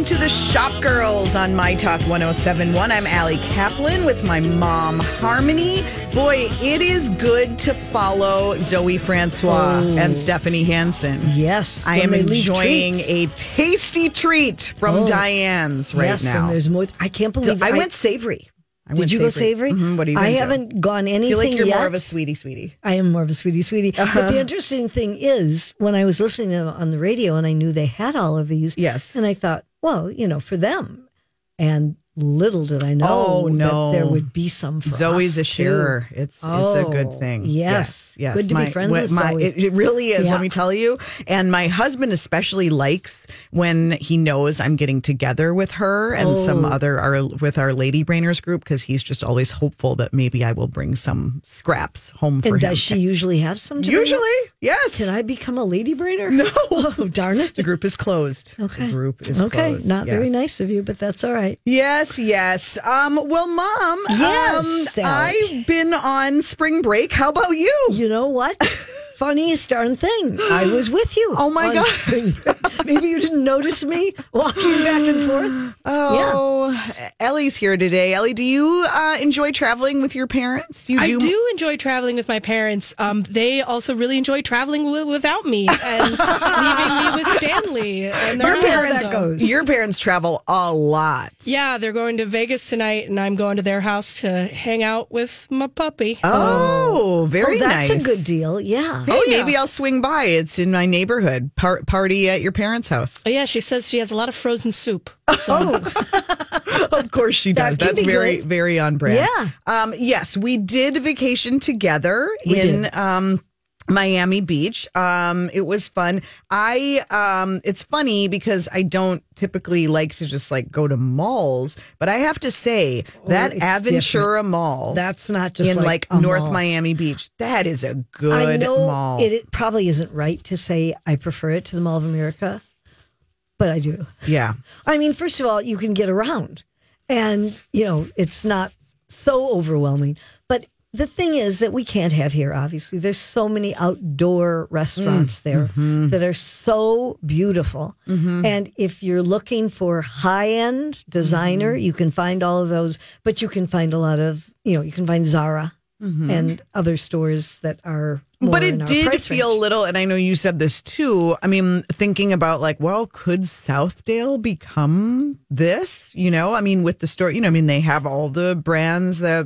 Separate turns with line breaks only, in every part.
Welcome to the Shop Girls on My Talk 1071. I'm Allie Kaplan with my mom, Harmony. Boy, it is good to follow Zoe Francois and Stephanie Hansen.
Yes.
I am enjoying a tasty treat from Diane's right
yes,
now.
And there's more. I can't believe
I went savory.
Did you go savory?
Mm-hmm. What do you
I haven't gone anything yet.
I feel like you're more of a sweetie.
I am more of a sweetie. But the interesting thing is, when I was listening to them on the radio and I knew they had all of these,
yes,
and I thought, well, for them. And little did I know that there would be some for
Zoe's
us
a sharer.
too.
It's a good thing.
Yes. Good to be friends with Zoe.
It really is,
Yeah.
let me tell you. And my husband especially likes when he knows I'm getting together with her and some other, with our Lady Brainers group, because he's just always hopeful that maybe I will bring some scraps home for him.
And does she usually have some?
Usually, yes.
Can I become a Lady Brainer?
No.
Oh, darn it.
The group is closed.
Okay.
The group is closed.
Not very
Yes.
nice of you, but that's all right.
Yes. Well, Mom,
Yes, Sally.
I've been on spring break. How about you?
You know what? Funniest darn thing. I was with you.
Oh, my God.
spring break. Maybe you didn't notice me walking back and forth.
Oh, Ellie's here today. Ellie, do you enjoy traveling with your parents?
I do enjoy traveling with my parents. They also really enjoy traveling without me and leaving me with Stanley. And their
Your parents travel a lot.
Yeah, they're going to Vegas tonight, and I'm going to their house to hang out with my puppy.
Oh, very nice.
That's a good deal. Yeah.
Hey, maybe I'll swing by. It's in my neighborhood. Party at your parents' house.
Oh, yeah, she says she has a lot of frozen soup.
Of course she does. That's very,
good.
very on brand.
Yeah.
Yes, we did vacation together in Miami Beach. It was fun. It's funny because I don't typically like to just go to malls, but I have to say that Aventura Mall.
That's not just
in
a
North
mall.
Miami Beach. That is a good
I know
mall.
it probably isn't right to say I prefer it to the Mall of America, but I do.
Yeah.
I mean, first of all, you can get around and, it's not so overwhelming. But the thing is that we can't have here, obviously. There's so many outdoor restaurants there that are so beautiful. And if you're looking for high-end designer, you can find all of those. But you can find a lot of, you can find Zara and other stores that are more
But
in
it
our
did
price
feel a
range.
little, and I know you said this too. I mean, thinking about could Southdale become this? With the store, they have all the brands that,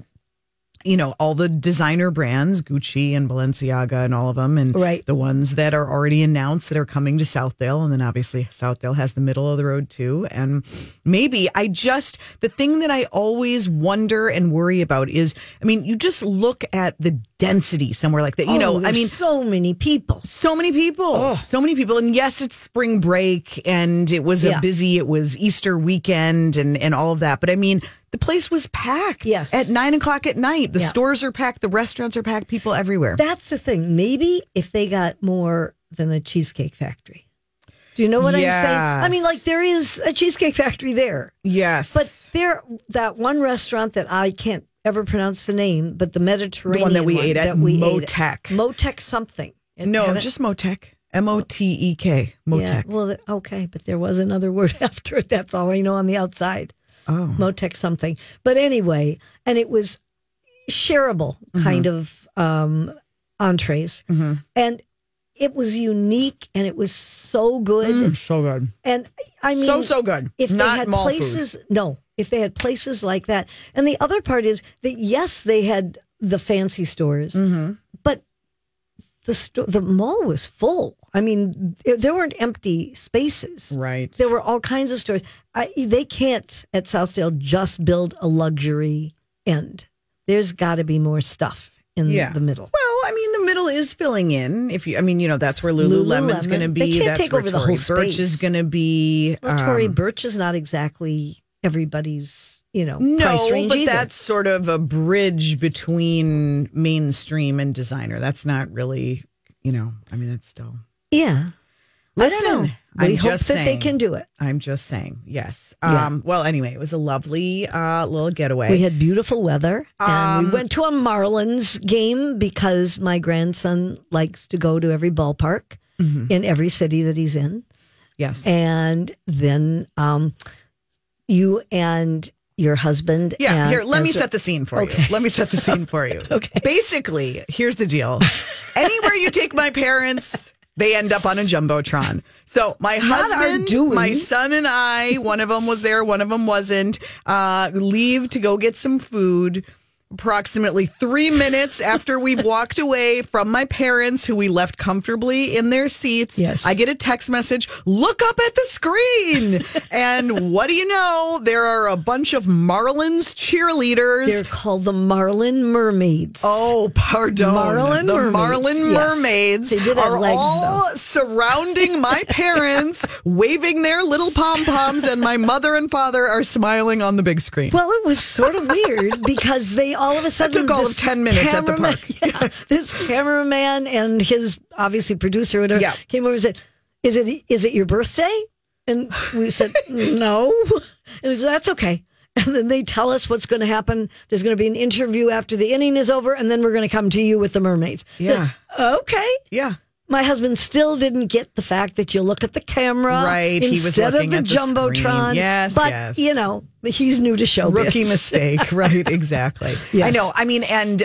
all the designer brands, Gucci and Balenciaga and all of them. And the ones that are already announced that are coming to Southdale. And then obviously Southdale has the middle of the road too. And maybe the thing that I always wonder and worry about is, you just look at the density somewhere like that.
So many people.
So many people. And yes, it's spring break and it was it was Easter weekend and all of that. But the place was packed.
Yes.
At 9:00 at night. The stores are packed. The restaurants are packed. People everywhere.
That's the thing. Maybe if they got more than a Cheesecake Factory. Do you know what I'm saying? There is a Cheesecake Factory there.
Yes.
But that one restaurant that I can't ever pronounce the name, but the Mediterranean
the one that we ate at Motek.
Motek something.
Just Motek. Motek. Motek.
Yeah, well, okay, but there was another word after it. That's all I know on the outside.
Oh.
Motek something. But anyway, and it was shareable kind of entrees. And it was unique and it was so good.
So good.
And
so good.
If
Not
they had
mall
places,
food.
no, if they had places like that. And the other part is that, yes, they had the fancy stores, but the mall was full. There weren't empty spaces.
Right.
There were all kinds of stores. They can't at Southdale just build a luxury end. There's got to be more stuff in the middle.
Well, the middle is filling in. If you, that's where Lululemon's going to be.
They can't
That's
take
where
over the
Tory
whole
Burch
space.
is going to be.
Well, Tory Burch is not exactly everybody's, price range
but
either.
that's sort of a bridge between mainstream and designer. That's not really, that's still.
Yeah.
Listen,
We hope that they can do it.
I'm just saying, yes.
Yeah.
Well, anyway, it was a lovely little getaway.
We had beautiful weather, and we went to a Marlins game because my grandson likes to go to every ballpark in every city that he's in.
Yes.
And then you and your husband.
Yeah,
and,
here, let me set the scene for you. Let me set the scene for you.
Okay.
Basically, here's the deal. Anywhere you take my parents, they end up on a Jumbotron. So my husband, my son and I, one of them was there, one of them wasn't, leave to go get some food. Approximately 3 minutes after we've walked away from my parents, who we left comfortably in their seats,
yes.
I get a text message, look up at the screen. And what do you know? There are a bunch of Marlins cheerleaders.
They're called the Marlin Mermaids.
Oh, pardon.
Marlin
the
Mermaids.
Marlin
Yes.
Mermaids
They did have
are
legs,
all
though.
surrounding my parents, waving their little pom-poms, and my mother and father are smiling on the big screen.
Well, it was sort of weird because they all of a sudden
It took all of 10 minutes at the park.
Yeah, this cameraman and his obviously producer or whatever came over and said, "Is it your birthday?" And we said, "No." And he said, "That's okay." And then they tell us what's going to happen. There's going to be an interview after the inning is over, and then we're going to come to you with the mermaids.
Yeah.
So, okay.
Yeah.
My husband still didn't get the fact that you look at the camera
Right, he was
instead
looking
of
at
the
the
Jumbotron.
screen. Yes,
but,
yes.
you know, he's new to showbiz.
Rookie mistake, right? Exactly.
Yes.
I know. I mean, and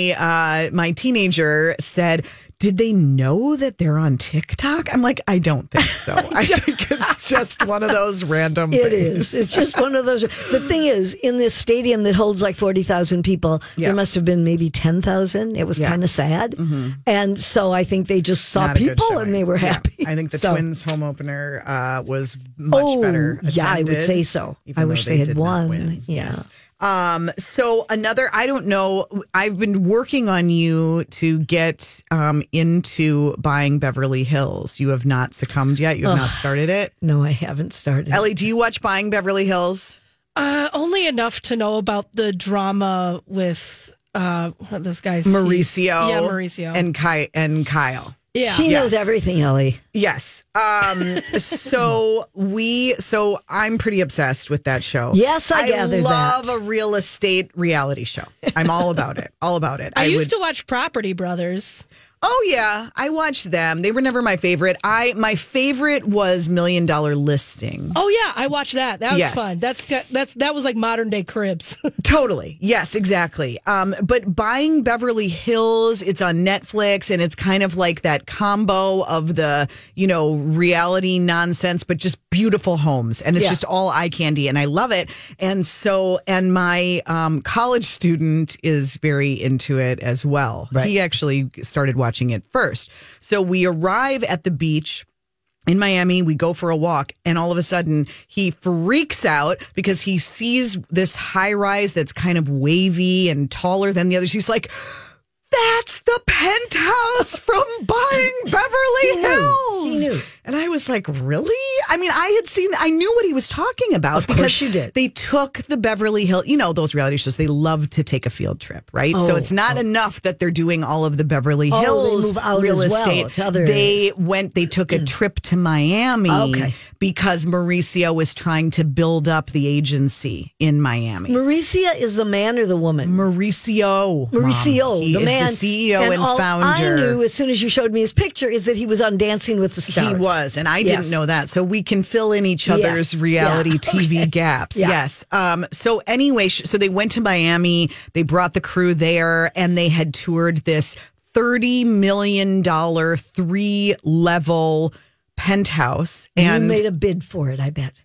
my teenager said, "Did they know that they're on TikTok?" I'm like, I don't think so. I think it's just one of those random
It
things.
is. It's just one of those. The thing is, in this stadium that holds like 40,000 people, there must have been maybe 10,000. It was kind of sad. Mm-hmm. And so I think they just saw
Not a good
people
showing.
and they were happy.
Yeah. I think the
So-
Twins home opener was much better attended.
Yeah, I would say so.
even
I
though
wish they had
did not
won.
win.
Yeah.
Yes. So another, I don't know, I've been working on you to get into buying Beverly Hills. You have not succumbed yet. You have not started it.
No, I haven't started.
Ellie, do you watch Buying Beverly Hills?
Only enough to know about the drama with those guys.
Mauricio.
Yeah, Mauricio.
And Kyle.
Yeah.
He knows
Yes.
everything, Ellie.
Yes. So I'm pretty obsessed with that show.
Yes, I gathered
love
that.
a real estate reality show. I'm all about it. All about it.
I used to watch Property Brothers.
Oh yeah, I watched them. They were never my favorite. My favorite was $1 Million Listing.
Oh yeah, I watched that. That was
Yes.
fun. That was like modern day Cribs.
Totally. Yes, exactly. But Buying Beverly Hills, it's on Netflix, and it's kind of like that combo of the, reality nonsense, but just beautiful homes. And it's just all eye candy, and I love it. And my college student is very into it as well.
Right.
He actually started watching it first. So we arrive at the beach in Miami, we go for a walk, and all of a sudden he freaks out because he sees this high rise that's kind of wavy and taller than the others. He's like, "That's the penthouse from Buying Beverly Hills."
He knew.
And I was like, really? I mean, I knew what he was talking about.
Of course you did.
They took the Beverly Hills, those reality shows, they love to take a field trip, right? So it's not enough that they're doing all of the Beverly
they
Hills
move out
real
as well
estate.
to other
They took a trip to Miami because Mauricio was trying to build up the agency in Miami.
Mauricio is the man or the woman?
Mauricio.
Mauricio,
He
the
is
man.
the CEO and
all
founder.
I knew as soon as you showed me his picture is that he was on Dancing with the Stars.
He was, and I didn't know that. So we can fill in each other's
Yes.
reality
Yeah.
TV gaps.
Yeah.
Yes. So anyway, so they went to Miami. They brought the crew there, and they had toured this $30 million 3-level penthouse.
And you made a bid for it, I bet.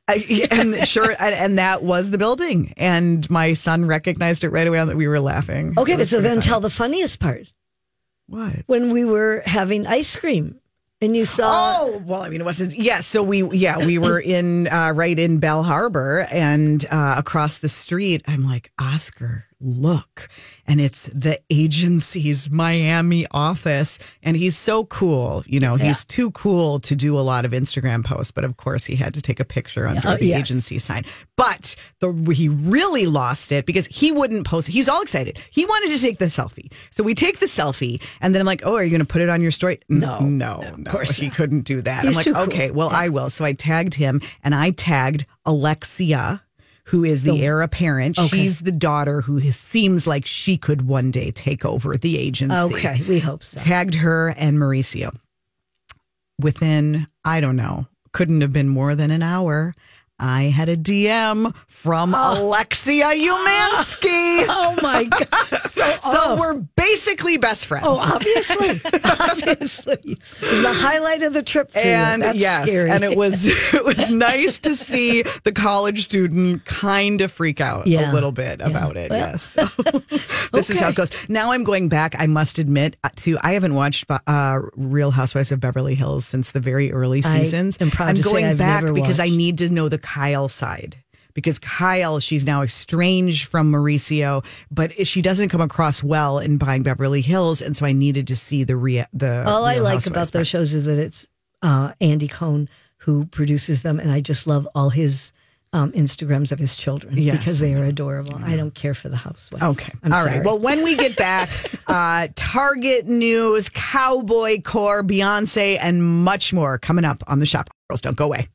And that was the building. And my son recognized it right away that we were laughing.
Okay,
It
but
was
so
pretty
then
funny.
tell the funniest part.
What?
When we were having ice cream and you saw.
Oh, well, I mean, it wasn't. Yeah. So we were right in Bell Harbor, and across the street, I'm like, "Oscar, look." And it's the agency's Miami office. And he's so cool. He's too cool to do a lot of Instagram posts. But of course, he had to take a picture under the agency sign. But he really lost it because he wouldn't post it. He's all excited. He wanted to take the selfie. So we take the selfie. And then I'm like, "Oh, are you going to put it on your story?"
No,
Of course he couldn't do that.
He's
I'm like,
too cool.
"Okay, well, I will." So I tagged him, and I tagged Alexia, who is the heir apparent.
Okay.
She's the daughter who seems like she could one day take over the agency.
Okay, we hope so.
Tagged her and Mauricio. Within, I don't know, couldn't have been more than an hour. I had a DM from Alexia Umansky.
Oh my God.
So we're basically best friends.
Oh, obviously. It was the highlight of the trip for
And
you. That's
yes,
scary.
and it was nice to see the college student kind of freak out a little bit about it.
Well.
Yes. So this is how it goes. Now I'm going back, I must admit, I haven't watched Real Housewives of Beverly Hills since the very early seasons.
am proud
I'm
to say
going
I've
back
never
because I
watched.
need to know the Kyle side. Because Kyle, she's now estranged from Mauricio, but she doesn't come across well in Buying Beverly Hills, and so I needed to see the
All I
Real
like
Housewives
about
part.
those shows is that it's Andy Cohen who produces them, and I just love all his Instagrams of his children because they are adorable. I don't care for the housewives.
Okay.
I'm
All
sorry.
right. Well, when we get back, Target news, Cowboy Core, Beyonce, and much more coming up on the Shop. Girls, don't go away.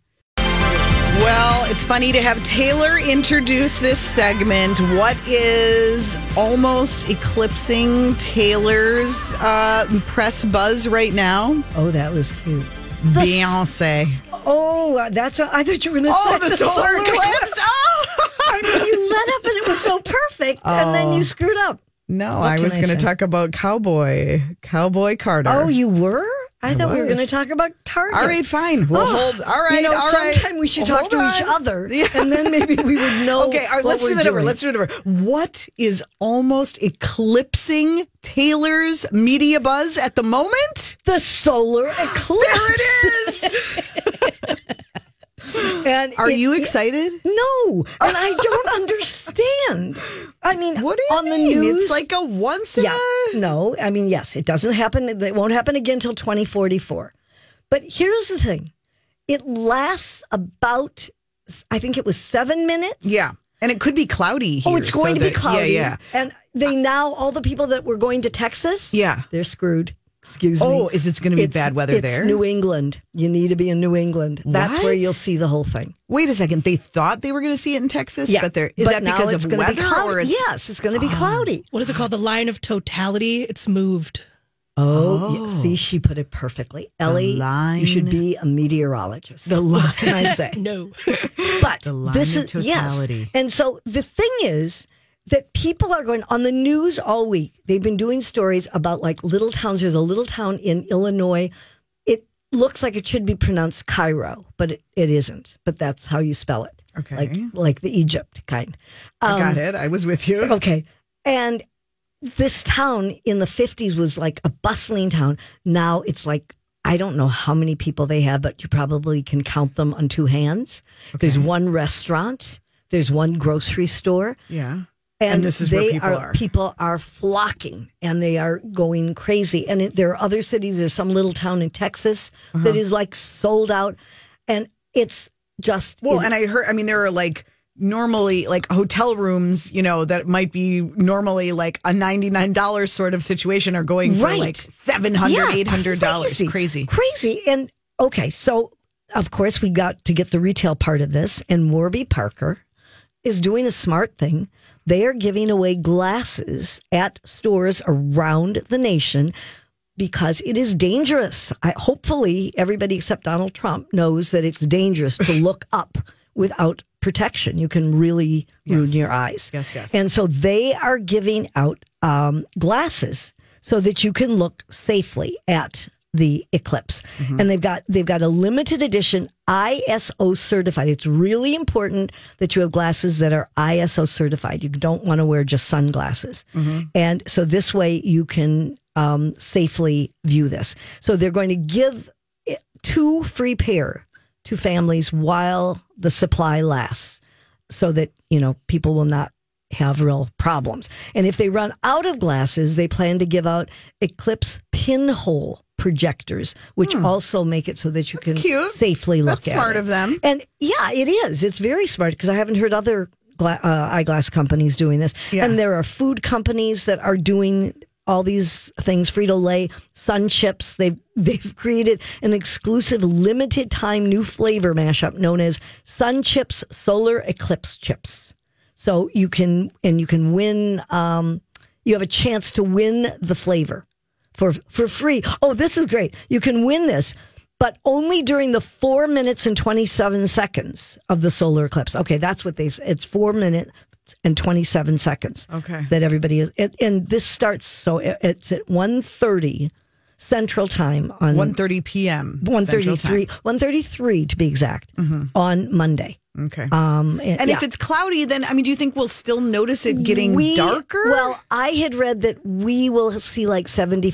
Well, it's funny to have Taylor introduce this segment. What is almost eclipsing Taylor's press buzz right now?
Oh, that was cute.
Beyonce.
Oh, that's. I thought you were going to say
The solar eclipse. Oh!
I mean, you let up and it was so perfect, and then you screwed up.
No,
What
I
can
was
I
going to
say?
talk about Cowboy Carter.
Oh, you were? I thought we were
was.
going to talk about Target.
All right, fine. We'll hold. All right, all right.
sometime we should talk
Hold
to each
on.
other, and then maybe we would know.
Okay, all right,
what
let's do
we're
that over.
doing.
Let's do it over. What is almost eclipsing Taylor's media buzz at the moment?
The solar eclipse.
There it is.
And
Are you excited?
No, and I don't understand. I mean,
What do you
on
mean?
the news,
It's like a once in
yeah, no. I mean, yes, it doesn't happen. It won't happen again until 2044. But here's the thing: it lasts about, I think it was 7 minutes.
Yeah. And it could be cloudy here.
Oh, it's going
so
to be
that-
cloudy.
Yeah,
And they now, all the people that were going to Texas,
yeah.
they're screwed. Excuse me.
Oh, is it going to be bad weather
it's
there?
New England. You need to be in New England. That's
What?
where you'll see the whole thing.
Wait a second. They thought they were going to see it in Texas, but is that
now
because
it's
of
gonna be
weather
cloudy.
or it's
Yes, it's going to be cloudy.
What is it called? The line of totality? It's moved.
Oh, yeah, see, she put it perfectly. Ellie, you should be a meteorologist.
The line.
What can I say?
No.
But
The line
this
of
is
totality.
Yes. And so the thing is that people are going on the news all week. They've been doing stories about like little towns. There's a little town in Illinois. It looks like it should be pronounced Cairo, but it isn't. But that's how you spell it.
Okay.
Like the Egypt kind.
I got it. I was with you.
Okay. And this town in the 50s was like a bustling town. Now it's like, I don't know how many people they have, but you probably can count them on two hands. There's one restaurant. There's one grocery store.
Yeah.
And
this is where
people are flocking and they are going crazy. And there are other cities. There's some little town in Texas that is like sold out. And it's just.
Well, and I heard, there are like normally like hotel rooms, that might be normally like a $99 sort of situation are going for like $700, $800.
Crazy. And okay, so of course we got to get the retail part of this. And Warby Parker is doing a smart thing. They are giving away glasses at stores around the nation because it is dangerous. Hopefully, everybody except Donald Trump knows that it's dangerous to look up without protection. You can really ruin your eyes.
Yes.
And so they are giving out glasses so that you can look safely at the eclipse.
Mm-hmm.
And they've got a limited edition ISO certified. It's really important that you have glasses that are ISO certified. You don't want to wear just sunglasses.
Mm-hmm.
And so this way you can safely view this. So they're going to give 2 free pair to families while the supply lasts so that, people will not have real problems. And if they run out of glasses, they plan to give out Eclipse pinhole projectors, which also make it so that you can safely look
That's
at
smart
it.
of them.
And yeah, it is. It's very smart because I haven't heard other eyeglass companies doing this.
Yeah.
And there are food companies that are doing all these things. Frito-Lay, Sun Chips. They've created an exclusive limited time new flavor mashup known as Sun Chips Solar Eclipse Chips. So you can win. You have a chance to win the flavor for free. Oh, this is great. You can win this but only during the 4 minutes and 27 seconds of the solar eclipse. Okay, that's what it's 4 minutes and 27 seconds.
Okay.
That everybody is, and this starts, so it's at 1:30 Central Time on
1:30 p.m. Central Time.
1:33 to be exact, on Monday.
Okay.
And
if it's cloudy, then, I mean, do you think we'll still notice it getting darker?
Well, I had read that we will see like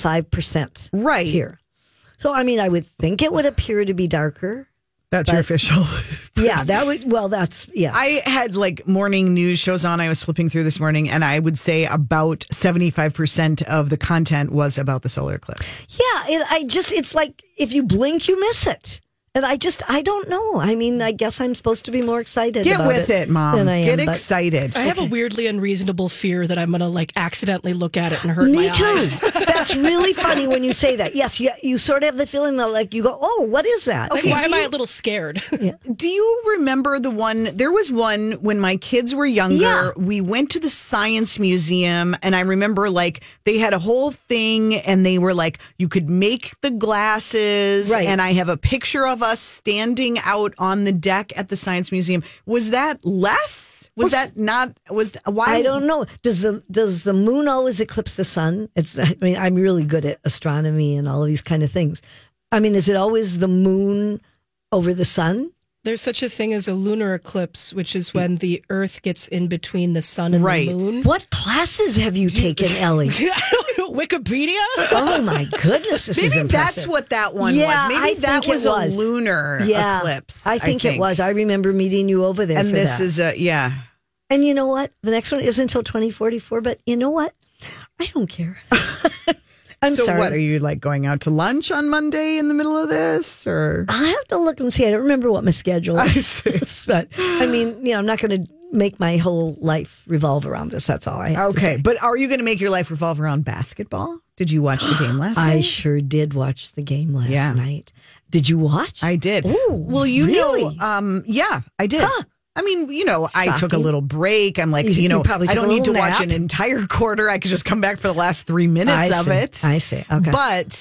75%
Right.
here. So, I mean, I would think it would appear to be darker.
That's your official.
Yeah, that would, well, that's, yeah.
I had like morning news shows on. I was flipping through this morning, and I would say about 75% of the content was about the solar eclipse.
Yeah, it's like if you blink, you miss it. And I don't know. I mean, I guess I'm supposed to be more excited
Get
about
with it, Mom.
than I am,
Get excited.
I have a weirdly unreasonable fear that I'm going to like accidentally look at it and hurt my
Me too.
eyes.
That's really funny when you say that. Yes, you sort of have the feeling that like you go, oh, what is that?
Like, why am I a little scared?
Do you remember there was one when my kids were younger,
Yeah.
we went to the Science Museum, and I remember like they had a whole thing, and they were like, you could make the glasses,
Right.
and I have a picture of us standing out on the deck at the Science Museum. Was that less? Was that not? Why?
I don't know. Does the moon always eclipse the sun? I mean, I'm really good at astronomy and all of these kind of things. I mean, is it always the moon over the sun?
There's such a thing as a lunar eclipse, which is when the Earth gets in between the sun and
Right.
the moon.
What classes have you taken, Ellie?
I don't know, Wikipedia?
Oh my goodness, this is
Maybe
impressive.
that's what that one
Yeah,
was.
I
Maybe that
think it
was a
was.
lunar
Yeah,
eclipse.
I think it was. I remember meeting you over there.
And
for
this
that.
is yeah.
And you know what? The next one isn't until 2044, but you know what? I don't care. I'm
so
sorry.
what, are you like going out to lunch on Monday in the middle of this, or?
I'll have to look and see. I don't remember what my schedule
I
is.
see.
But I mean, I'm not going to make my whole life revolve around this. That's all I have to
Okay,
say.
but are you going to make your life revolve around basketball? Did you watch the game last night?
I sure did watch the game last
Yeah.
night. Did you watch?
I did.
Ooh,
well, you
really?
know, yeah, I did.
Huh.
I mean, I took a
Shocking.
little break. I'm like,
You probably
I
took
don't
a
need to
little
watch
nap.
an entire quarter. I could just come back for the last 3 minutes of it.
I see. Okay.
But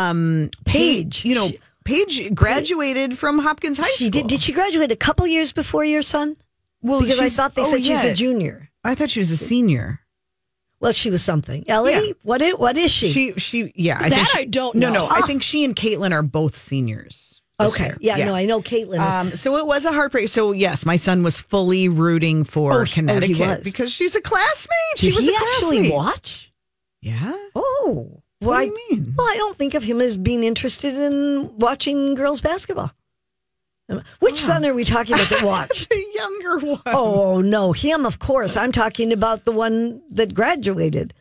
Paige.
Paige graduated from Hopkins High School.
Did she graduate a couple years before your son?
Well,
Because I
she's-
thought they
oh,
said she's
yeah.
a junior.
I thought she was a senior.
Well, she was something. Ellie,
Yeah.
what is she?
She yeah. I
That
think
I don't
No,
know.
I think she and Caitlin are both seniors. this
Okay.
year.
Yeah, no, I know Caitlin is.
So it was a heartbreak. So yes, my son was fully rooting for
he
Connecticut
was.
because she's a classmate.
Did
She was
he
a classmate.
actually watch?
Yeah.
Oh.
What do you mean?
Well, I don't think of him as being interested in watching girls basketball. Which son are we talking about that watched?
The younger one.
Oh, no, him, of course. I'm talking about the one that graduated.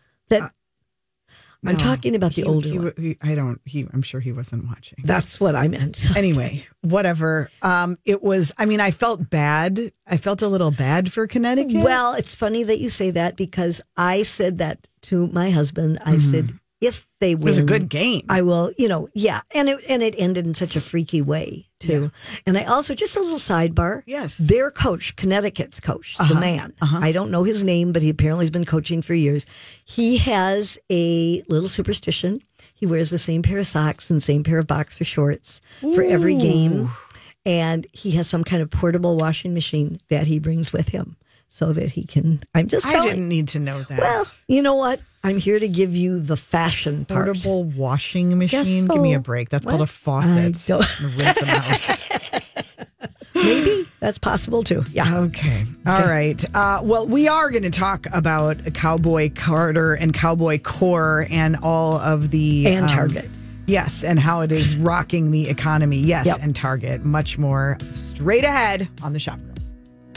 I'm talking about the older one.
I'm sure he wasn't watching.
That's what I meant.
Anyway, whatever. It was, I felt bad. I felt a little bad for Connecticut.
Well, it's funny that you say that because I said that to my husband. I said, if they win,
it was a good game.
I will, yeah. And it ended in such a freaky way, too. Yeah. And I also, just a little sidebar.
Yes.
Their coach, Connecticut's coach, the man, I don't know his name, but he apparently has been coaching for years. He has a little superstition. He wears the same pair of socks and same pair of boxer shorts for every game. And he has some kind of portable washing machine that he brings with him so that he can, I'm just telling.
I didn't need to know that.
Well, you know what? I'm here to give you the fashion part.
Portable washing machine?
so.
Give me a break. That's called a faucet.
don't-
Rinse them out.
Maybe that's possible too. Yeah.
Okay. All right. Well, we are going to talk about Cowboy Carter and Cowboy Core and all of the...
And Target.
Yes, and how it is rocking the economy. Yes,
Yep.
and Target. Much more straight ahead on the Shop Girls.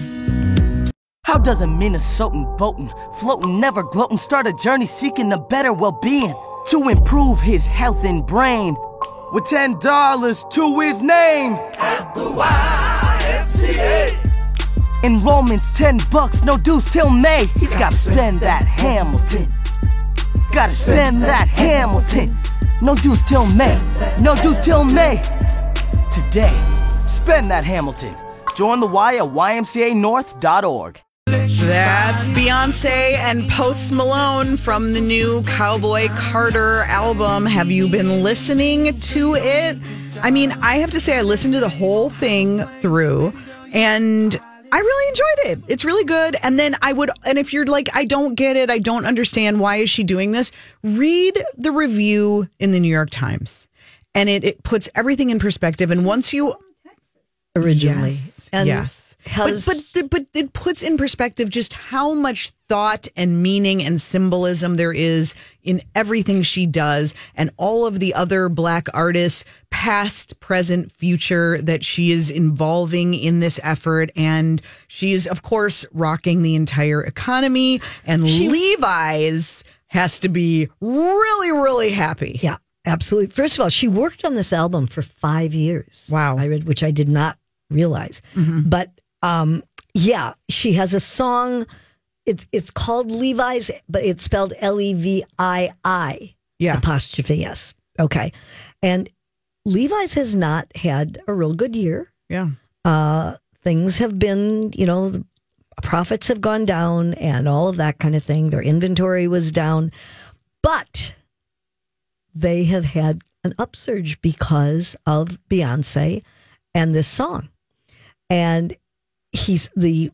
How does a Minnesotan boatin', floating, never gloating, start a journey seeking a better well-being to improve his health and brain with $10 to his name? At the YMCA. Enrollment's $10, no dues till May. He's gotta spend that Hamilton. Gotta spend that Hamilton. No dues till May. No dues till May. Today, spend that Hamilton. Join the Y at ymcanorth.org.
That's Beyonce and Post Malone from the new Cowboy Carter album. Have you been listening to it? I mean, I have to say I listened to the whole thing through and I really enjoyed it. It's really good. And then and if you're like, I don't get it, I don't understand, why is she doing this? Read the review in the New York Times. And it puts everything in perspective. And once you...
Originally.
Yes.
And
Yes. But it puts in perspective just how much thought and meaning and symbolism there is in everything she does and all of the other Black artists, past, present, future, that she is involving in this effort. And she's, of course, rocking the entire economy. And Levi's has to be really, really happy.
Yeah, absolutely. First of all, she worked on this album for 5 years.
Wow.
I read, which I did not realize. But yeah, she has a song. It's called Levi's, but it's spelled Levii.
Yeah.
Apostrophe S. Okay. And Levi's has not had a real good year.
Yeah.
Things have been, the profits have gone down and all of that kind of thing. Their inventory was down. But they have had an upsurge because of Beyonce and this song. And the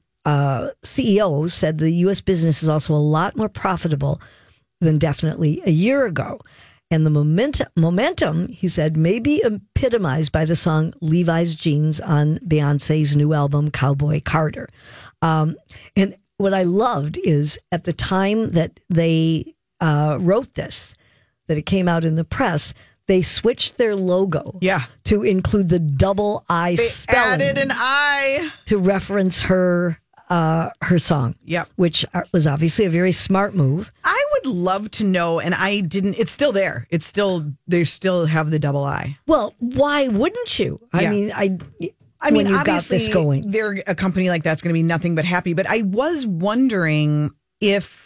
CEO said the U.S. business is also a lot more profitable than definitely a year ago. And the momentum, he said, may be epitomized by the song Levi's Jeans on Beyonce's new album, Cowboy Carter. And what I loved is at the time that they wrote this, that it came out in the press, they switched their logo to include the double I spelling.
Added an I
to reference her song.
Yep.
Which was obviously a very smart move.
I would love to know, and I didn't. It's still there. They still have the double I.
Well, why wouldn't you? I mean, when you got this going,
they're a company like that's going to be nothing but happy. But I was wondering if.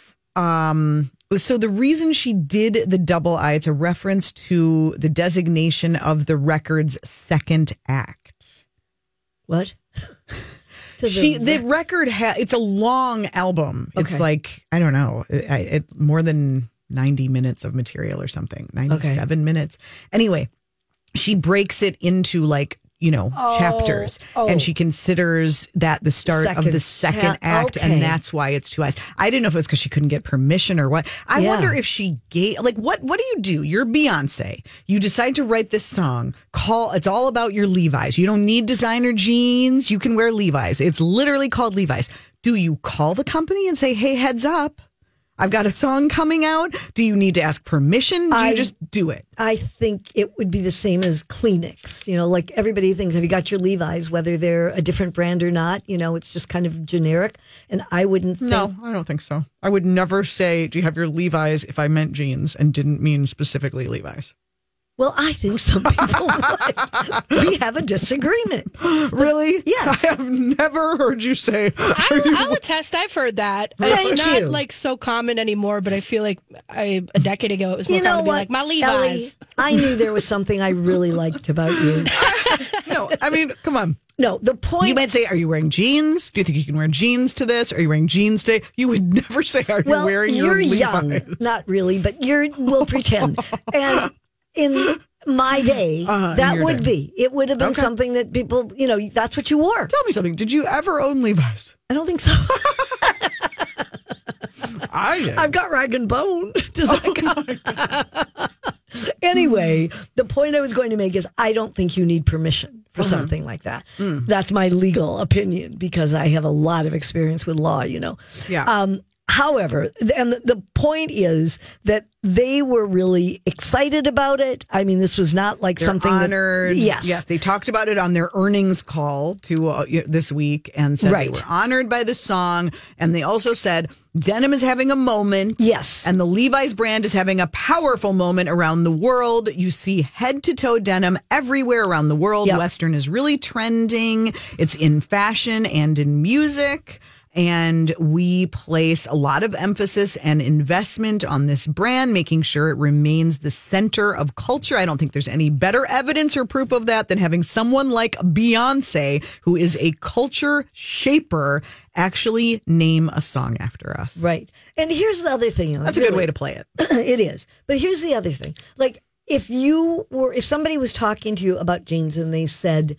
So the reason she did the double I, it's a reference to the designation of the record's second act.
What?
The record it's a long album. Okay. It's like, I don't know, more than 90 minutes of material or something, 97 minutes. Anyway, she breaks it into chapters, and she considers that the start of the second act, and that's why it's 2 I's. I didn't know if it was because she couldn't get permission or what. I wonder if she gave, what do? You're Beyonce. You decide to write this song. It's all about your Levi's. You don't need designer jeans. You can wear Levi's. It's literally called Levi's. Do you call the company and say, hey, heads up, I've got a song coming out? Do you need to ask permission? Do you just do it?
I think it would be the same as Kleenex. Like everybody thinks, have you got your Levi's, whether they're a different brand or not? It's just kind of generic. And I wouldn't think...
No, I don't think so. I would never say, do you have your Levi's, if I meant jeans and didn't mean specifically Levi's.
Well, I think some people would. We have a disagreement.
Really?
Yes.
I have never heard you say.
I'll attest. I've heard that. It's not so common anymore, but I feel like a decade ago it was more common to be like, my Levi's.
Ellie, I knew there was something I really liked about you.
No, I mean, come on.
No, the point...
You might say, are you wearing jeans? Do you think you can wear jeans to this? Are you wearing jeans today? You would never say, are you wearing your Levi's?
Young. Not really, but we'll pretend. And... in my day, that would be. It would have been something that people, that's what you wore.
Tell me something. Did you ever own Levi's?
I don't think so.
I did.
I've got rag and bone. Does that count? Anyway, the point I was going to make is I don't think you need permission for something like that. That's my legal opinion because I have a lot of experience with law,
Yeah.
However, and the point is that they were really excited about it. I mean, this was not like
They're
something
honored.
Yes.
They talked about it on their earnings call to this week and said they were honored by the song. And they also said denim is having a moment.
Yes.
And the Levi's brand is having a powerful moment around the world. You see head to toe denim everywhere around the world.
Yep.
Western is really trending. It's in fashion and in music. And we place a lot of emphasis and investment on this brand, making sure it remains the center of culture. I don't think there's any better evidence or proof of that than having someone like Beyonce, who is a culture shaper, actually name a song after us.
Right. And here's the other thing.
That's a good way to play it.
It is. But here's the other thing. Like, if somebody was talking to you about jeans and they said,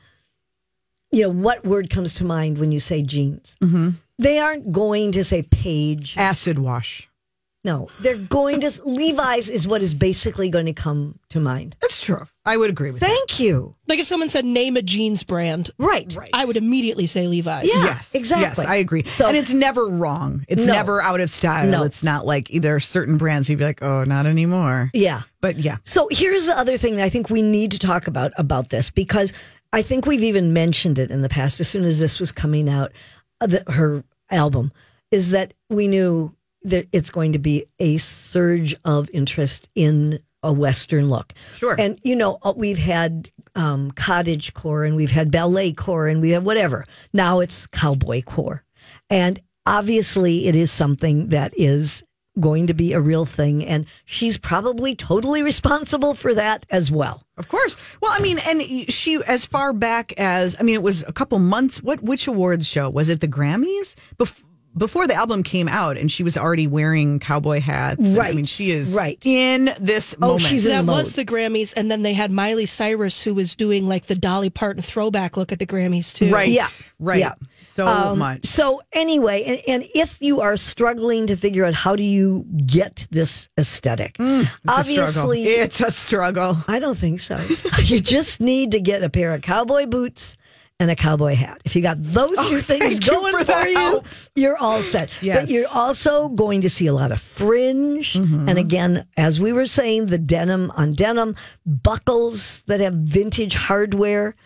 what word comes to mind when you say jeans? Mm-hmm. They aren't going to say Paige.
Acid wash.
No, they're going to, Levi's is what is basically going to come to mind.
That's true. I would agree with that.
Thank you.
Like if someone said name a jeans brand,
right.
I would immediately say Levi's.
Yeah,
yes,
exactly.
Yes, I agree.
So,
and it's never wrong. It's never out of style.
No.
It's not like either certain brands you'd be like, oh, not anymore.
Yeah.
But yeah.
So here's the other thing that I think we need to talk about this, because I think we've even mentioned it in the past as soon as this was coming out, her album, is that we knew that it's going to be a surge of interest in a Western look.
Sure.
And, we've had cottage core and we've had ballet core and we have whatever. Now it's cowboy core. And obviously it is something that is going to be a real thing. And she's probably totally responsible for that as well.
Of course. Well, I mean, and she, as far back as, it was a couple months. Which awards show? Was it the Grammys? Before the album came out, and she was already wearing cowboy hats.
Right.
She is
right
in this moment.
She's in
that
the mode.
was the Grammys, and then they had Miley Cyrus, who was doing like the Dolly Parton throwback look at the Grammys too.
Right.
Yeah.
Right.
Yeah.
So much.
So anyway, and if you are struggling to figure out how do you get this aesthetic, obviously
it's a struggle.
I don't think so. You just need to get a pair of cowboy boots and a cowboy hat. If you got those two things going for you, you're all set.
Yes.
But you're also going to see a lot of fringe.
Mm-hmm.
And again, as we were saying, the denim on denim, buckles that have vintage hardware.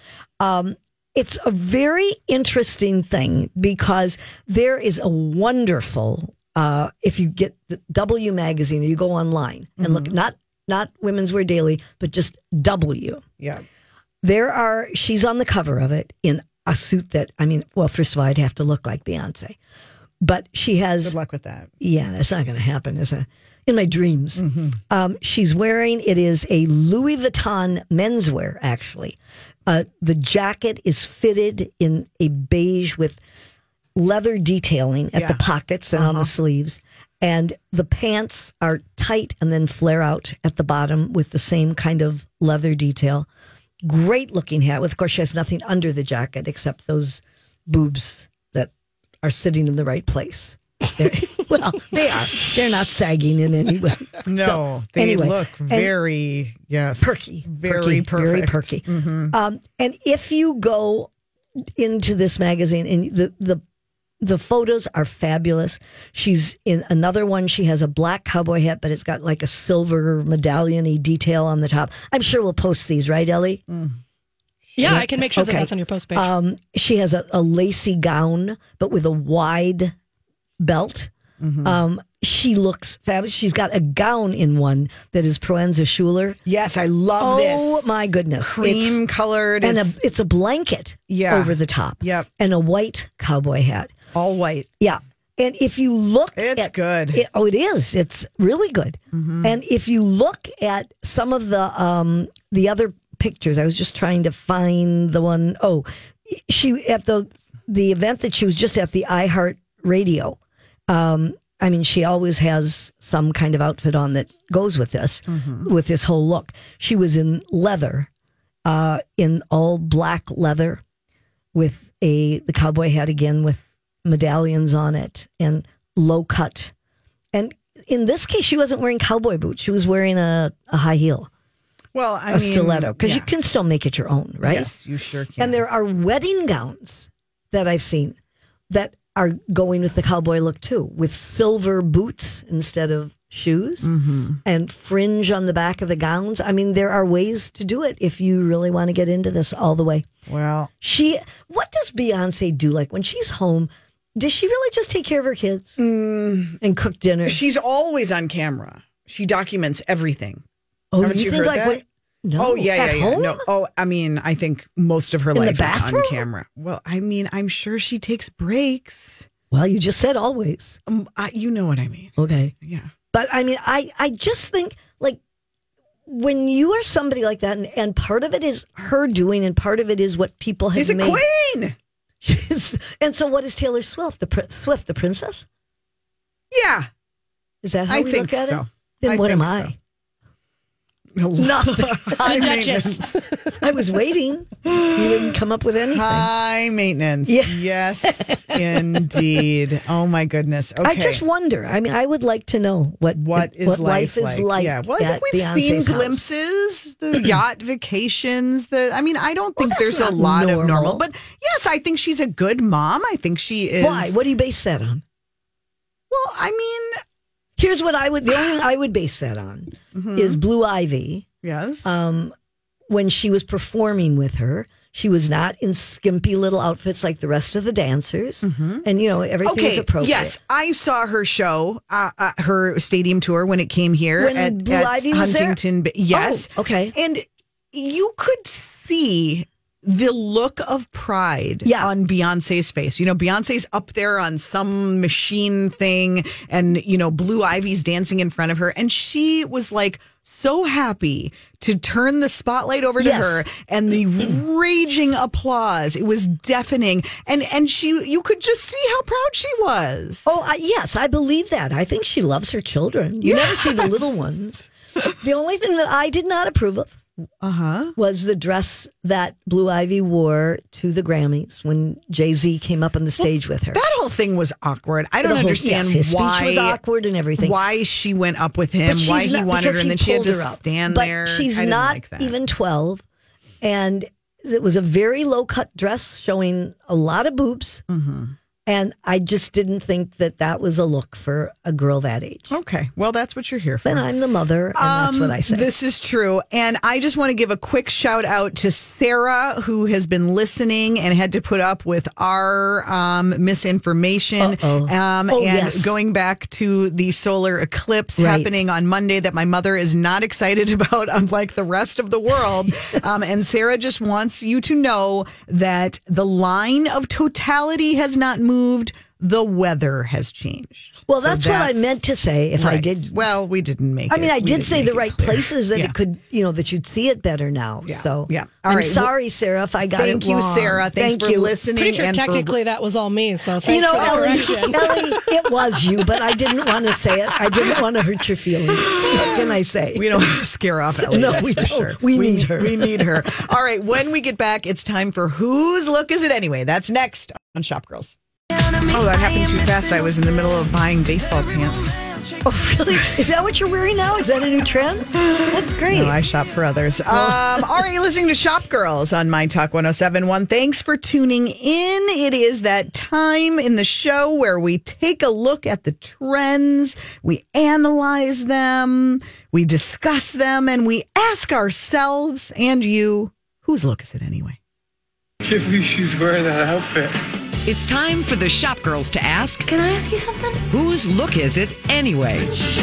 It's a very interesting thing because there is a wonderful, if you get the W magazine or you go online and look, not Women's Wear Daily, but just W.
Yeah.
She's on the cover of it in a suit that, first of all, I'd have to look like Beyonce. But she has...
Good luck with that.
Yeah, that's not going to happen, is it? In my dreams. She's wearing, it is a Louis Vuitton menswear, actually. The jacket is fitted in a beige with leather detailing at the pockets and on the sleeves. And the pants are tight and then flare out at the bottom with the same kind of leather detail. Great looking hat. Of course, she has nothing under the jacket except those boobs that are sitting in the right place. Well, they are. They're not sagging in any way.
No,
so,
they
anyway,
look very,
perky.
Very perfect.
Very perky. Mm-hmm. And if you go into this magazine, and the photos are fabulous. She's in another one. She has a black cowboy hat, but it's got like a silver medallion-y detail on the top. I'm sure we'll post these, right, Ellie?
Yeah, I can make sure that that's on your post page.
She has a lacy gown, but with a wide belt. Mm-hmm. She looks fabulous. She's got a gown in one that is Proenza Schuler.
Yes, I love this.
Oh, my goodness.
Cream colored.
And it's a blanket over the top.
Yep.
And a white cowboy hat.
All white.
Yeah. And if you look
it's good.
It is. It's really good. Mm-hmm. And if you look at some of the other pictures, I was just trying to find the one. Oh, she at the event that she was just at, the iHeart Radio. She always has some kind of outfit on that goes with this, with this whole look. She was in leather, in all black leather, with the cowboy hat again with medallions on it and low cut. And in this case, she wasn't wearing cowboy boots. She was wearing a high heel.
Well,
a stiletto, because you can still make it your own, right?
Yes, you sure can.
And there are wedding gowns that I've seen that are going with the cowboy look too, with silver boots instead of shoes and fringe on the back of the gowns. There are ways to do it if you really want to get into this all the way.
Well,
what does Beyonce do? Like when she's home, does she really just take care of her kids and cook dinner?
She's always on camera. She documents everything.
Oh,
haven't you heard that?
No.
Oh, yeah.
Home?
No. Oh, I think most of her
In
life
the
is on
bathroom?
camera. Well, I'm sure she takes breaks.
Well, you just said always.
You know what I mean.
Okay.
Yeah.
But I mean, I just think like when you are somebody like that, and part of it is her doing, and part of it is what people have
She's a
made.
queen.
And so, what is Taylor Swift? The princess?
Yeah.
Is that how
I
we
think
look at
so.
it? Then what am I? Nothing.
The Duchess.
I was waiting. You didn't come up with anything.
High maintenance.
Yeah.
Yes, indeed. Oh my goodness. Okay.
I just wonder. I mean, I would like to know what life is like.
Yeah. Well, I
at
think we've
Beyonce's
seen
house.
glimpses, the yacht vacations. I don't think
that's
there's a
not
lot of
normal.
normal. But yes, I think she's a good mom. I think she is.
Why? What do you base that on?
Well, I mean,
Here's what I would. The only thing I would base that on
Mm-hmm.
is Blue Ivy.
yes.
When she was performing with her, she was not in skimpy little outfits like the rest of the dancers, and everything was
Okay.
appropriate.
Yes, I saw her show, her stadium tour when it came here
When
at
Blue Ivy was there?
Huntington. Yes.
Oh, okay.
And you could see the look of pride on Beyonce's face. Beyonce's up there on some machine thing, and Blue Ivy's dancing in front of her, and she was like so happy to turn the spotlight over to
Yes.
her, and the raging applause. It was deafening, and you could just see how proud she was.
Oh, yes, I believe that. I think she loves her children. You never see the little ones. The only thing that I did not approve of was the dress that Blue Ivy wore to the Grammys when Jay-Z came up on the stage with her.
That whole thing was awkward. I don't understand
his
why
speech was awkward and everything.
Why she went up with him,
But
why
she's
he
not-
wanted her,
because
and then
he
she had to
pulled her up.
stand
but
there.
She's
I didn't
not
like that.
even 12, and it was a very low cut dress showing a lot of boobs.
Mm-hmm.
And I just didn't think that was a look for a girl that age.
Okay, well, that's what you're here for.
Then I'm the mother, and that's what I say.
This is true. And I just want to give a quick shout out to Sarah, who has been listening and had to put up with our misinformation. And
yes.
going back to the solar eclipse
Right.
happening on Monday that my mother is not excited about, unlike the rest of the world. And Sarah just wants you to know that the line of totality has not moved. The weather has changed.
Well,
So
that's what I meant to say if I
right.
did.
Well, we didn't make it.
I mean, I
We
did
didn't
say
make
the
it
right
clear.
places that
Yeah.
it could, that you'd see it better now.
Yeah.
So
Yeah. All
I'm
right.
sorry, Sarah, if I got
Thank
it
you,
wrong.
Sarah. Thanks
Thank
for
you.
listening.
Pretty sure
and for-
technically that was all me, so thanks for the
Ellie,
correction.
Ellie, it was you, but I didn't want to say it. I didn't want to hurt your feelings. What can I say?
we don't want to scare off Ellie.
No,
that's
we
for
don't.
Sure.
We need her.
We need her. All right. When we get back, it's time for Whose Look Is It Anyway? That's next on Shop Girls. Oh, that happened too fast. I was in the middle of buying baseball pants.
Oh, really? Is that what you're wearing now? Is that a new trend? That's great.
No, I shop for others. All right, you're listening to Shop Girls on My Talk 107.1. Thanks for tuning in. It is that time in the show where we take a look at the trends, we analyze them, we discuss them, and we ask ourselves and you, whose look is it anyway?
Can't believe she's wearing that outfit.
It's time for the Shop Girls to ask,
Can I ask you something?
whose look is it anyway?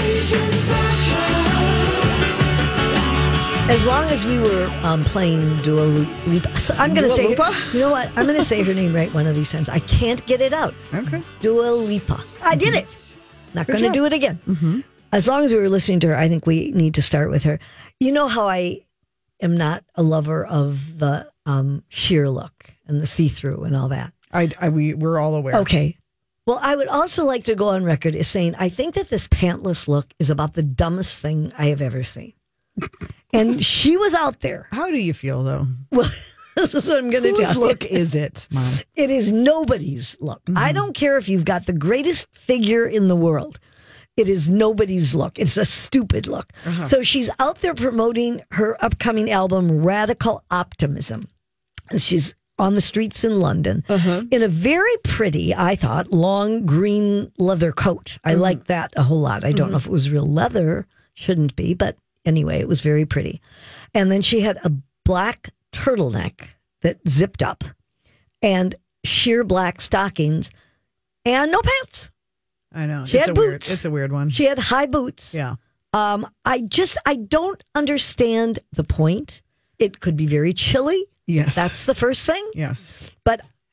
As long as we were playing Dua Lipa. So I'm going to
Dua
say,
Lipa?
you know what? I'm going to say her name right one of these times. I can't get it out.
Okay.
Dua Lipa. I did it. Not going to
job.
do it again. As long as we were listening to her, I think we need to start with her. You know how I am not a lover of the sheer look and the see-through and all that.
We're all aware.
Okay. Well, I would also like to go on record as saying I think that this pantless look is about the dumbest thing I have ever seen. And she was out there.
How do you feel, though?
Well, this is what I'm going to tell
Whose
you.
look is it, Mom?
It is nobody's look. I don't care if you've got the greatest figure in the world. It is nobody's look. It's a stupid look. So she's out there promoting her upcoming album, Radical Optimism. And she's on the streets in London in a very pretty, I thought, long green leather coat. I like that a whole lot. I don't know if it was real leather. Shouldn't be, but anyway, it was very pretty. And then she had a black turtleneck that zipped up and sheer black stockings and no pants.
I know.
She had boots.
It's a weird one.
She had high boots.
Yeah.
I don't understand the point. It could be very chilly.
Yes.
That's the first thing.
Yes.
But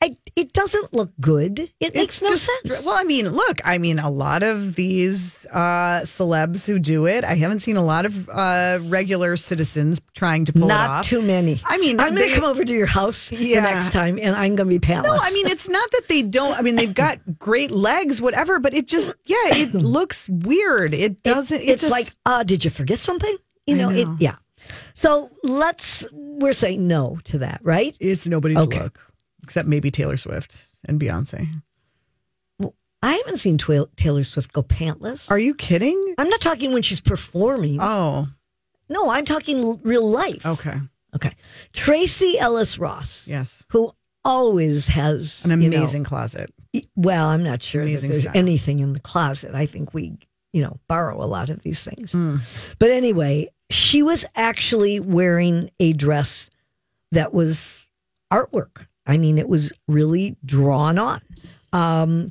it doesn't look good. It makes no sense.
Well, I mean, look, a lot of these celebs who do it, I haven't seen a lot of regular citizens trying to pull it off.
Not too many.
I mean,
I'm going to come over to your house the next time, and I'm going to be pantless.
No, I mean, it's not that they don't. I mean, they've got great legs, whatever, but it just, it looks weird. It doesn't.
It's like, did you forget something? You know. Yeah. So we're saying no to that, right?
It's nobody's look, except maybe Taylor Swift and Beyonce.
Well, I haven't seen Taylor Swift go pantless.
Are you kidding?
I'm not talking when she's performing.
Oh.
No, I'm talking real life.
Okay.
Tracy Ellis Ross.
Yes.
Who always has
an amazing closet.
Well, I'm not sure
amazing
that there's
style.
anything in the closet. I think we, borrow a lot of these things. But anyway, she was actually wearing a dress that was artwork. I mean, it was really drawn on.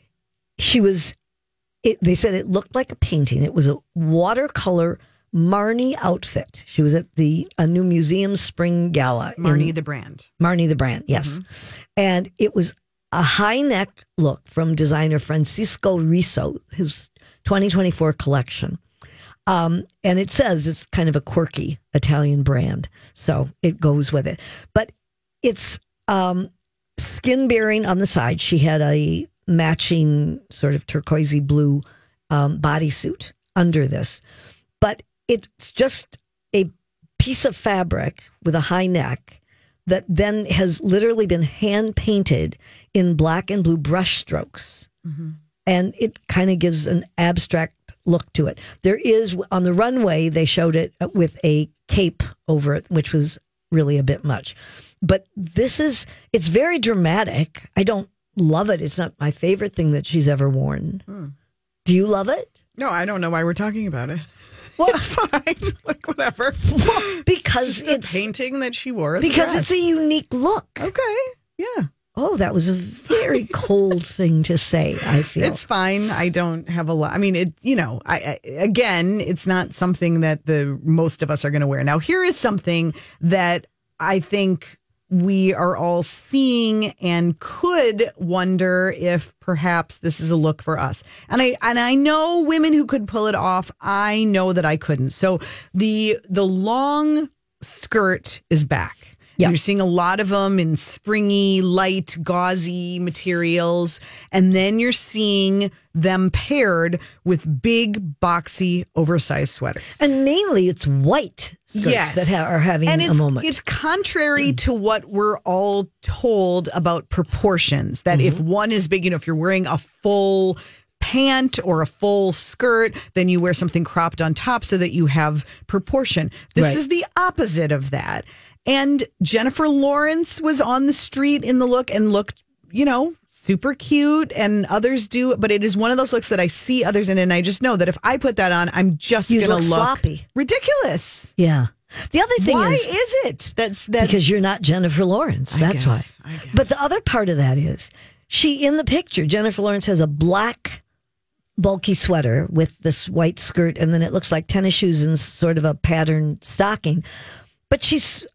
They said it looked like a painting. It was a watercolor Marnie outfit. She was at a new museum spring gala.
Marnie the brand.
Marnie the brand, yes. And it was a high neck look from designer Francisco Riso, his 2024 collection. And it says it's kind of a quirky Italian brand, so it goes with it. But it's skin bearing on the side. She had a matching sort of turquoisey blue bodysuit under this. But it's just a piece of fabric with a high neck that then has literally been hand painted in black and blue brush strokes. And it kind of gives an abstract look to it. There is, on the runway, they showed it with a cape over it, which was really a bit much. But it's very dramatic. I don't love it. It's not my favorite thing that she's ever worn. Do you love it?
No, I don't know why we're talking about it.
Well,
it's fine. Like, whatever.
Because
it's a painting that she wore.
Because it's a unique look.
Okay. Yeah.
Oh, that was a very cold thing to say, I feel.
It's fine. I don't have a lot. I mean, again, it's not something that the most of us are going to wear. Now, here is something that I think we are all seeing and could wonder if perhaps this is a look for us. And I know women who could pull it off. I know that I couldn't. So the long skirt is back. Yep. You're seeing a lot of them in springy, light, gauzy materials. And then you're seeing them paired with big, boxy, oversized sweaters.
And mainly it's white skirts that are having a moment.
It's contrary to what we're all told about proportions, that if one is big, if you're wearing a full pant or a full skirt, then you wear something cropped on top so that you have proportion. This is the opposite of that. And Jennifer Lawrence was on the street in the look and looked, super cute, and others do. But it is one of those looks that I see others in, and I just know that if I put that on, I'm just going to look
sloppy,
ridiculous.
Yeah. The other thing
why is it? That's
because you're not Jennifer Lawrence. That's why. But the other part of that is in the picture, Jennifer Lawrence has a black bulky sweater with this white skirt, and then it looks like tennis shoes and sort of a patterned stocking. But she's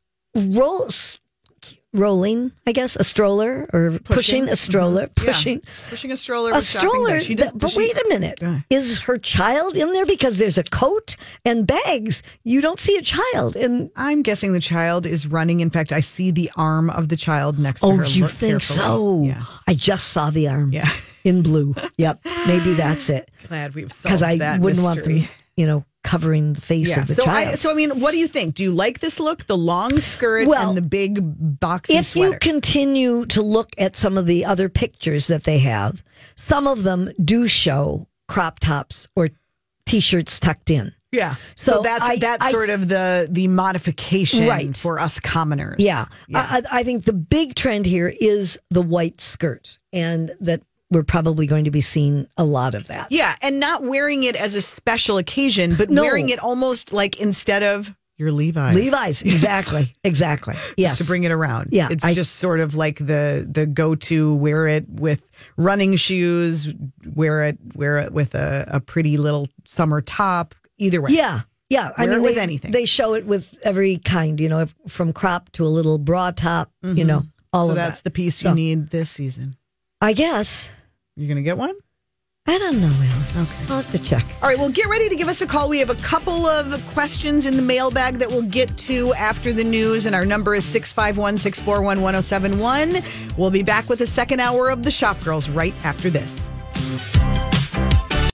rolling, I guess, a stroller or pushing a stroller, pushing
a stroller.
A stroller. But wait a minute, is her child in there? Because there's a coat and bags. You don't see a child, and
I'm guessing the child is running. In fact, I see the arm of the child next to her.
Oh, you think so?
Yes.
I just saw the arm. Yeah. In blue. Yep. Maybe that's it.
Glad we've solved that
because I wouldn't want them, covering the face of the child.
So, what do you think? Do you like this look? The long skirt and the big boxy sweater?
If you continue to look at some of the other pictures that they have, some of them do show crop tops or T-shirts tucked in.
Yeah. So that's sort of the modification for us commoners.
Yeah. I think the big trend here is the white skirt, and that we're probably going to be seeing a lot of that.
Yeah, and not wearing it as a special occasion, but wearing it almost like instead of your Levi's.
Levi's, exactly. Exactly. Yes.
Just to bring it around.
Yeah.
It's just sort of like the go-to, wear it with running shoes, wear it with a pretty little summer top, either way.
Yeah. Yeah.
Wear it with anything.
They show it with every kind, from crop to a little bra top, all
So
of
that's
that.
the piece
So,
you need this season.
I guess.
You're going to get one?
I don't know, Alan.
Okay.
I'll have to check.
All right, well, get ready to give us a call. We have a couple of questions in the mailbag that we'll get to after the news, and our number is 651-641-1071. We'll be back with the second hour of the Shop Girls right after this.